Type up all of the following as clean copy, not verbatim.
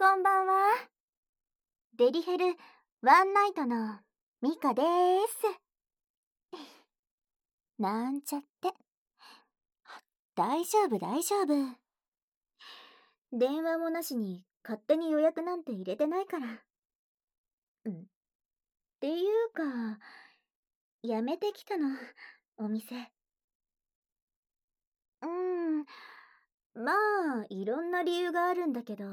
こんばんは。デリヘルワンナイトのミカでーす。なんちゃって。大丈夫大丈夫。電話もなしに勝手に予約なんて入れてないから。っていうか、やめてきたの、お店。まあ、いろんな理由があるんだけど、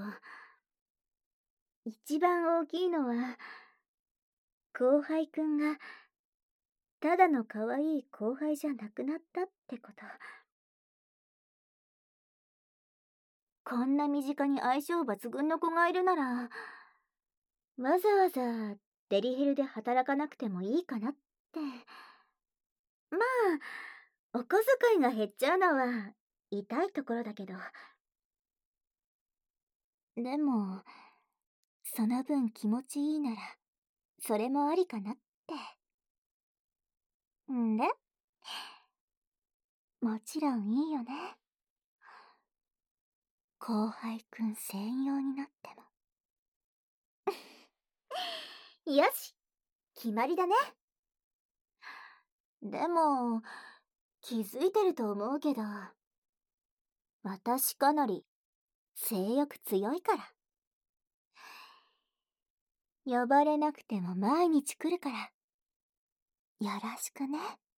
一番大きいのは、後輩くんが、ただの可愛い後輩じゃなくなったってこと。こんな身近に相性抜群の子がいるなら、わざわざデリヘルで働かなくてもいいかなって。まあ、お小遣いが減っちゃうのは痛いところだけど。でも、その分気持ちいいなら、それもありかなって。んで、もちろんいいよね。後輩くん専用になっても。よし、決まりだね。でも、気づいてると思うけど、私かなり性欲強いから。呼ばれなくても毎日来るから、よろしくね。